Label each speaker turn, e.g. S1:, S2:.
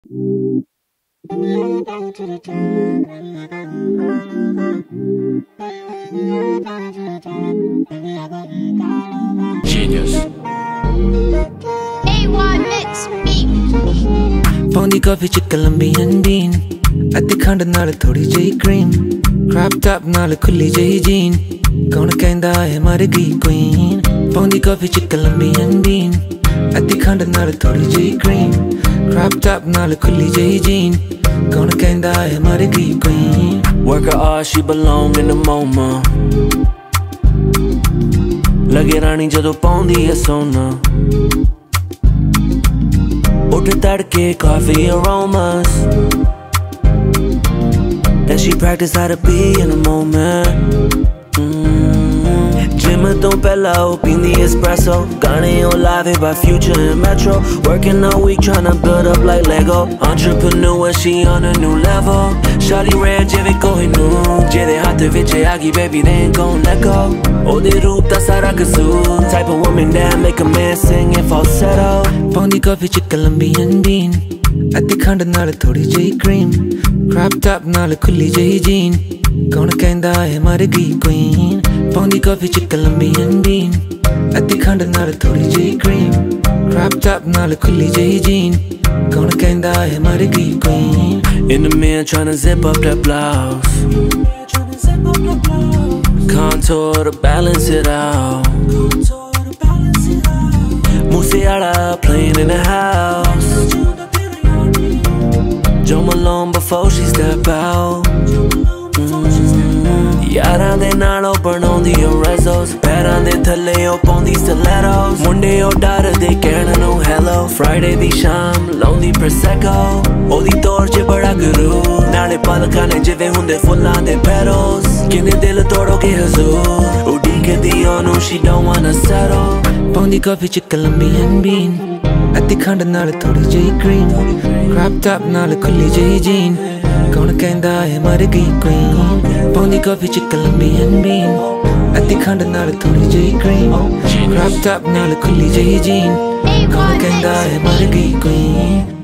S1: Genius.
S2: AY mix beat.
S3: ਪੌਂਦੀ ਕਾਫੀ ਚ ਕਲੰਬੀਅਨ ਬੀਨ ਅਤੇ ਖੰਡ ਨਾਲ ਥੋੜੀ ਜਿਹੀ ਕਰੀਮ ਕ੍ਰੈਪ ਟਾਪ ਨਾਲ ਖੁੱਲੀ ਜਿਹੀ ਜੀਨ ਕੌਣ ਕਹਿੰਦਾ ਹੈ ਮਰ ਗਈ ਕੁਈਨ ਪੌਂਦੀ ਕਾਫੀ ਚ ਕਲੰਬੀਅਨ ਬੀਨ ਅਤੇ ਖੰਡ ਨਾਲ ਥੋੜੀ ਜਿਹੀ ਕਰੀਮ ਕ੍ਰੈਪ ਟਾਪ ਨਾਲ ਖੁੱਲੀ ਜਿਹੀ ਜੀਨ ਕੌਣ ਕਹਿੰਦਾ ਹੈ ਮਰ ਗਈ queen
S1: Work her all, she belong in the MoMA. Lage ਰਾਣੀ ਜਦੋਂ ਪਾਉਂਦੀ ਐ ਸੋਨਾ ਉੱਠ ਤੜਕੇ coffee aromas. And she practice how to be in the moment. Gym ਤੋਂ ਪਹਿਲਾਂ ਉਹ ਪੀਂਦੀ espresso ਗਾਣੇ ਉਹ ਲਾਵੇ by Future and Metro. Working all week tryna build up like Lego. Entrepreneur, she on a new level. Shawty ran ਜਿਵੇਂ ਕੋਹਿਨੂਰ ਜਿਹਦੇ ਹੱਥ ਵਿੱਚ ਆ ਗਈ baby they ain't gon' let go. ਉਹਦੇ ਰੂਪ ਦਾ ਸਾਰਾ ਕਸੂਰ Type of woman that make a man sing in falsetto.
S3: ਪੌਂਦੀ ਕਾਫੀ ਚ ਕਲੰਬੀਅਨ ਬੀਨ ਅਤੇ ਖੰਡ ਨਾਲ ਥੋੜੀ ਜਿਹੀ ਕਰੀਮ ਕ੍ਰੈਪ ਟਾਪ ਨਾਲ ਖੁੱਲੀ ਜਿਹੀ ਜੀਨ ਕੌਣ ਕਹਿੰਦਾ ਹੈ ਮਰ ਗਈ ਕੁਈਨ ਪੌਂਦੀ ਕਾਫੀ ਚ ਕਲੰਬੀਅਨ ਬੀਨ ਅਤੇ ਖੰਡ ਨਾਲ ਥੋੜੀ ਜਿਹੀ ਕਰੀਮ ਕ੍ਰੈਪ ਟਾਪ ਨਾਲ ਖੁੱਲੀ ਜਿਹੀ ਜੀਨ ਕੌਣ ਕਹਿੰਦਾ ਹੈ ਮਰ ਗਈ queen
S1: In the mirror tryna zip up that blouse. Contour to balance it out. Musiala playing in the house. Jo Malone before she step out. ਯਾਰਾਂ ਦੇ ਨਾਲ ਉਹ ਬਣਾਉਂਦੀ ਓ ਰੈਜ਼ੋਸ ਪੈਰਾਂ ਦੇ ਥੱਲੇ ਉਹ ਪਾਉਂਦੀ ਸਟਿਲੈਟੋਸ ਮੁੰਡੇ ਉਹ ਡਰਦੇ ਕਹਿਣ ਨੂੰ ਹੈਲੋ ਫਰਾਈਡੇ ਦੀ ਸ਼ਾਮ ਲਾਉਂਦੀ ਪ੍ਰੋਸੈਕੋ ਉਹਦੀ ਤੌਰ 'ਚ ਬੜਾ ਗੁਰੂ ਨਾਲੇ ਪਲਕਾਂ ਨੇ ਜਿਵੇਂ ਹੁੰਦੇ ਫੁੱਲਾਂ ਦੇ ਪੈਟਲਸ ਕਿੰਨੇ ਦਿਲ ਤੋੜੋਗੇ ਹਜ਼ੂਰ ਉਡੀਕਦੀ ਉਹਨੂੰ she don't wanna settle
S3: ਪੌਂਦੀ ਕਾਫੀ ਚ ਕਲੰਬੀਅਨ ਬੀਨ ਅਤੇ ਖੰਡ ਨਾਲ ਥੋੜੀ ਜਿਹੀ ਕਰੀਮ ਕ੍ਰੈਪ ਟਾਪ ਨਾਲ ਖੁੱਲੀ ਜਿਹੀ ਜੀਨ ਕੌਣ ਕਹਿੰਦਾ ਹੈ ਮਰ ਗਈ ਕੁਈਨ ਪੌਂਦੀ ਕਾਫੀ ਚ ਕਲੰਬੀਅਨ ਬੀਨ ਅਤੇ ਖੰਡ ਨਾਲ ਥੋੜੀ ਜਿਹੀ ਕਰੀਮ ਕ੍ਰੈਪ ਟਾਪ ਨਾਲ ਖੁੱਲੀ ਜਿਹੀ ਜੀਨ ਕੌਣ ਕਹਿੰਦਾ ਹੈ ਮਰ ਗਈ ਕੁਈਨ